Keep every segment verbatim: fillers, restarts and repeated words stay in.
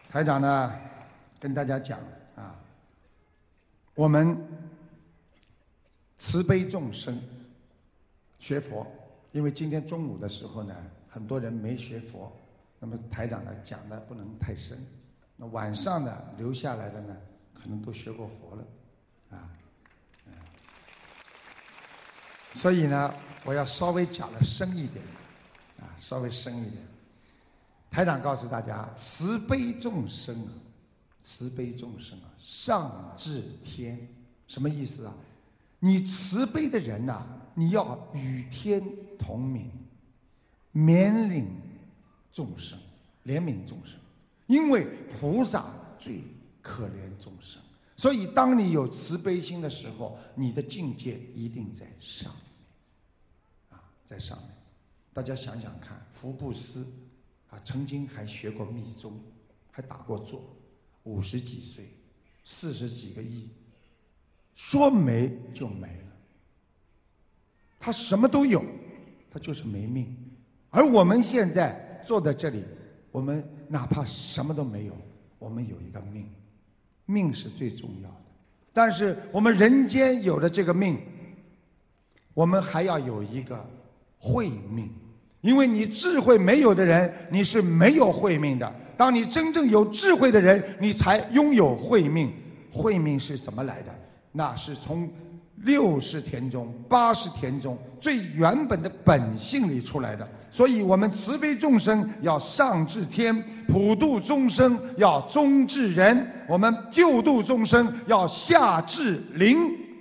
台长呢，跟大家讲啊，我们慈悲众生，学佛。因为今天中午的时候呢，很多人没学佛，那么台长呢讲的不能太深。那晚上呢留下来的呢，可能都学过佛了，啊，嗯，所以呢，我要稍微讲的深一点，啊，稍微深一点。台长告诉大家，慈悲众生啊，慈悲众生啊，上至天，什么意思啊？你慈悲的人呐、啊，你要与天同悯，怜悯众生，怜悯众生，因为菩萨最可怜众生，所以当你有慈悲心的时候，你的境界一定在上面，啊，在上面。大家想想看，福布斯啊，曾经还学过密宗，还打过坐，五十几岁，四十几个亿，说没就没了。他什么都有，他就是没命。而我们现在坐在这里，我们哪怕什么都没有，我们有一个命，命是最重要的。但是我们人间有了这个命，我们还要有一个慧命。因为你智慧没有的人，你是没有慧命的。当你真正有智慧的人，你才拥有慧命。慧命是怎么来的？那是从六十天中、八十天中最原本的本性里出来的。所以我们慈悲众生要上至天，普度众生要中至人，我们救度众生要下至灵。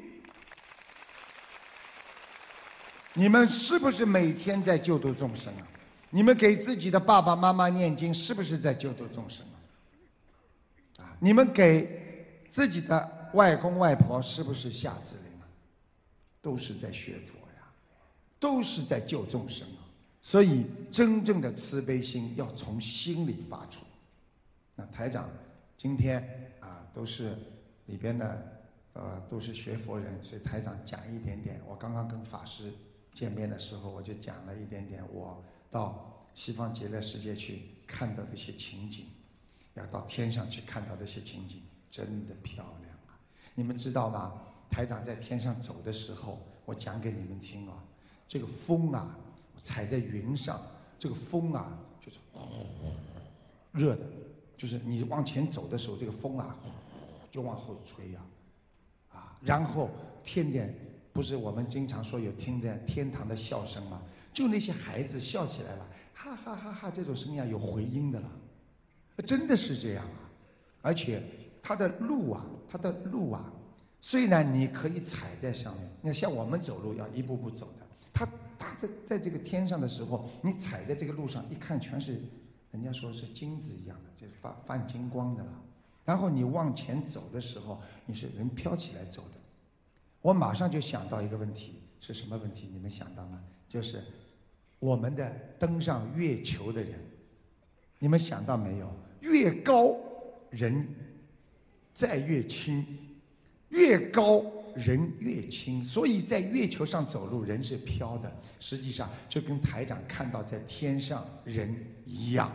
你们是不是每天在救度众生啊？你们给自己的爸爸妈妈念经，是不是在救度众生啊？啊，你们给自己的外公外婆，是不是下至灵啊？都是在学佛呀，都是在救众生啊。所以，真正的慈悲心要从心里发出。那台长今天啊，都是里边的呃都是学佛人，所以台长讲一点点。我刚刚跟法师见面的时候，我就讲了一点点我到西方极乐世界去看到的一些情景，要到天上去看到的一些情景，真的漂亮啊！你们知道吗？台长在天上走的时候，我讲给你们听啊，这个风啊，踩在云上，这个风啊，就是热的，就是你往前走的时候，这个风啊，就往后吹呀、啊，啊，然后天点。不是我们经常说有听见天堂的笑声吗？就那些孩子笑起来了，哈哈哈哈，这种声音啊有回音的了，真的是这样啊！而且它的路啊，它的路啊，虽然你可以踩在上面，那像我们走路要一步步走的，它它在在这个天上的时候，你踩在这个路上，一看全是，人家说是金子一样的，就是发泛金光的了。然后你往前走的时候，你是人飘起来走的。我马上就想到一个问题，是什么问题？你们想到吗？就是我们的登上月球的人，你们想到没有？越高人再越轻，越高人越轻，所以在月球上走路人是飘的，实际上就跟台长看到在天上人一样。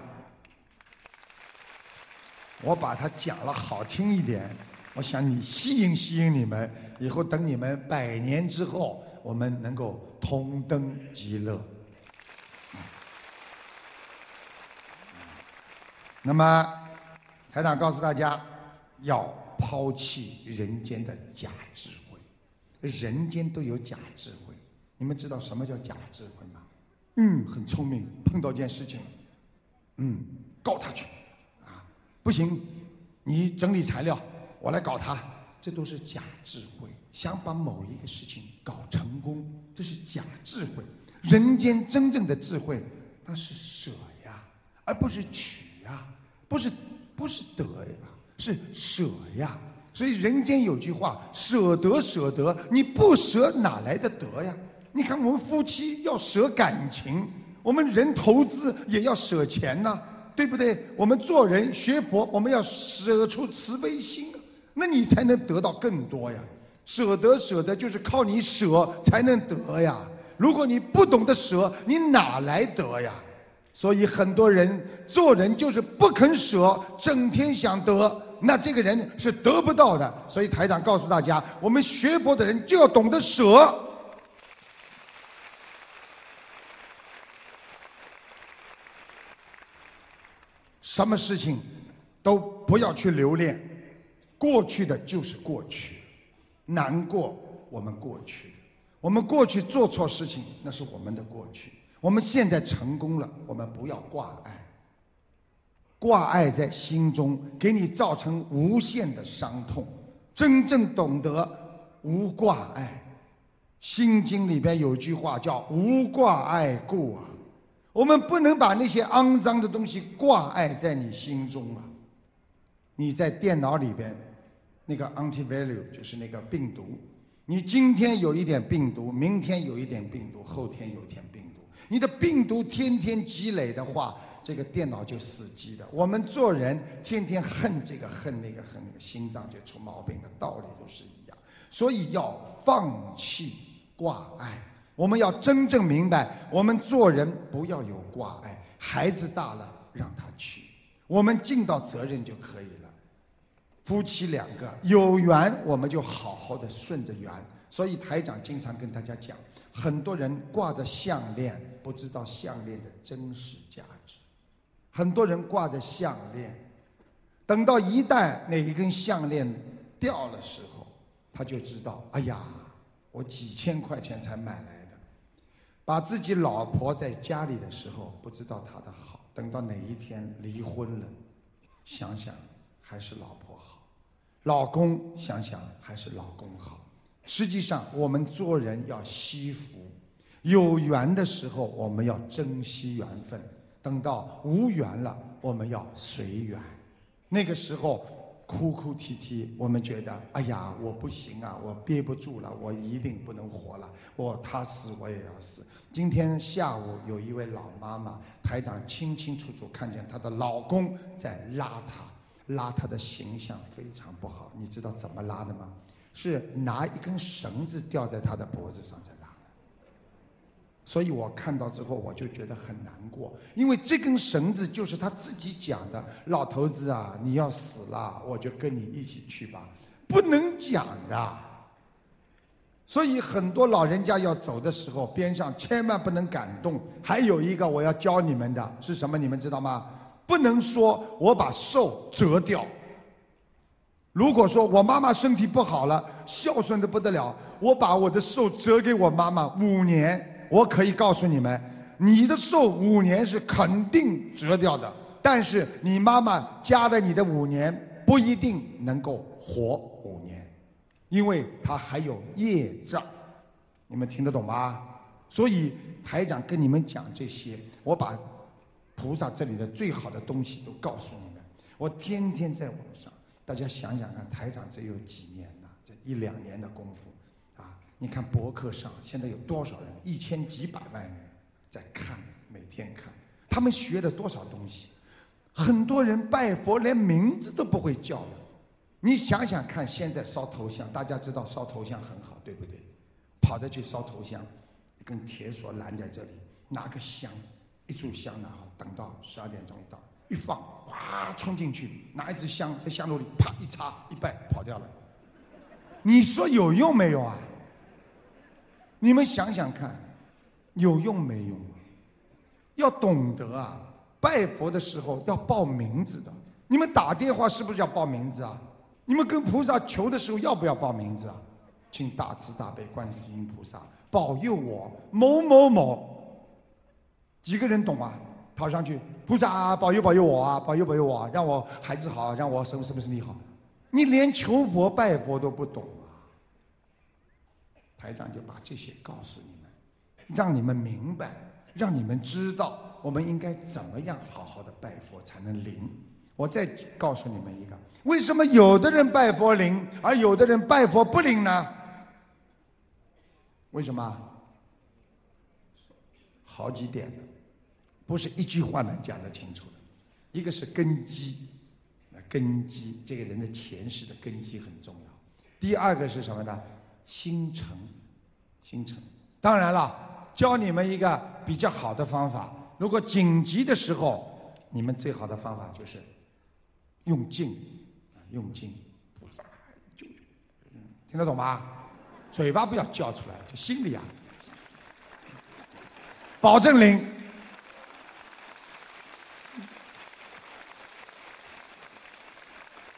我把它讲了好听一点，我想你吸引吸引你们，以后等你们百年之后，我们能够同登极乐。那么，台长告诉大家，要抛弃人间的假智慧。人间都有假智慧，你们知道什么叫假智慧吗？嗯，很聪明，碰到件事情，嗯，告他去，啊，不行，你整理材料。我来搞他，这都是假智慧，想把某一个事情搞成功，这是假智慧。人间真正的智慧，它是舍呀，而不是取呀，不是不是得呀，是舍呀。所以人间有句话，舍得舍得，你不舍哪来的得呀？你看我们夫妻要舍感情，我们人投资也要舍钱呐、啊，对不对？我们做人学佛，我们要舍出慈悲心。那你才能得到更多呀！舍得舍得，就是靠你舍才能得呀。如果你不懂得舍，你哪来得呀？ 所以很多人做人就是不肯舍，整天想得，那这个人是得不到的。所以台长告诉大家，我们学佛的人就要懂得舍。什么事情都不要去留恋，过去的就是过去，难过我们过去，我们过去做错事情那是我们的过去，我们现在成功了，我们不要挂碍，挂碍在心中给你造成无限的伤痛。真正懂得无挂碍，心经里边有句话叫无挂碍故啊，我们不能把那些肮脏的东西挂碍在你心中啊。你在电脑里边那个 antivirus 就是那个病毒，你今天有一点病毒，明天有一点病毒，后天有一点病毒，你的病毒天天积累的话，这个电脑就死机的。我们做人天天恨这个恨那个恨那个，心脏就出毛病了，道理都是一样。所以要放弃挂碍，我们要真正明白，我们做人不要有挂碍，孩子大了让他去，我们尽到责任就可以了。夫妻两个有缘，我们就好好的顺着缘。所以台长经常跟大家讲，很多人挂着项链，不知道项链的真实价值。很多人挂着项链，等到一旦那一根项链掉的时候，他就知道，哎呀，我几千块钱才买来的。把自己老婆在家里的时候，不知道她的好，等到哪一天离婚了，想想还是老婆好，老公想想还是老公好。实际上我们做人要惜福，有缘的时候我们要珍惜缘分，等到无缘了我们要随缘。那个时候哭哭啼啼，我们觉得哎呀我不行啊，我憋不住了，我一定不能活了，我他死我也要死。今天下午有一位老妈妈，台长清清楚楚看见她的老公在拉她，拉她的形象非常不好。你知道怎么拉的吗？是拿一根绳子吊在她的脖子上在拉的。所以我看到之后我就觉得很难过，因为这根绳子就是他自己讲的，老头子啊，你要死了我就跟你一起去吧，不能讲的。所以很多老人家要走的时候，边上千万不能感动。还有一个我要教你们的是什么，你们知道吗？不能说我把寿折掉。如果说我妈妈身体不好了，孝顺的不得了，我把我的寿折给我妈妈五年，我可以告诉你们，你的寿五年是肯定折掉的，但是你妈妈加了你的五年不一定能够活五年，因为她还有业障。你们听得懂吗？所以台长跟你们讲这些，我把菩萨这里的最好的东西都告诉你们。我天天在网上，大家想想看，台长这有几年了？这一两年的功夫啊！你看博客上现在有多少人？一千几百万人在看，每天看，他们学了多少东西？很多人拜佛连名字都不会叫的。你想想看，现在烧头香，大家知道烧头香很好，对不对？跑着去烧头香，一根铁锁拦在这里，拿个香，一炷香拿好，等到十二点钟一到，一放，哇，冲进去，拿一支香在香炉里啪一插一拜，跑掉了。你说有用没有啊？你们想想看，有用没用？要懂得啊，拜佛的时候要报名字的。你们打电话是不是要报名字啊？你们跟菩萨求的时候要不要报名字啊？请大慈大悲观世音菩萨保佑我某某某。几个人懂啊？跑上去，菩萨啊，保佑保佑我啊，保佑保佑我啊，让我孩子好，让我什么什么身体好。你连求佛拜佛都不懂啊！台长就把这些告诉你们，让你们明白，让你们知道我们应该怎么样好好的拜佛才能灵。我再告诉你们一个，为什么有的人拜佛灵，而有的人拜佛不灵呢？为什么？好几点的，不是一句话能讲得清楚的。一个是根基，根基，这个人的前世的根基很重要。第二个是什么呢？心诚，心诚。当然了，教你们一个比较好的方法， 如果紧急的时候，你们最好的方法就是用劲，用劲，菩萨救救，听得懂吗？嘴巴不要叫出来，就心里啊，保证灵。